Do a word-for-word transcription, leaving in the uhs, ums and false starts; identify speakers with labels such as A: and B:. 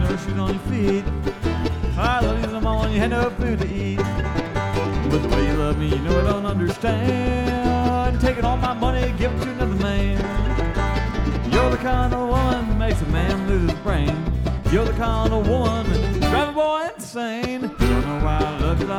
A: no shoes on your feet. I love you so much when you had no food to eat. But the way you love me, you know I don't understand. Taking all my money, give it to another man. You're the kind of woman that makes a man lose his brain. You're the kind of woman that drives a boy insane. Don't know why I love you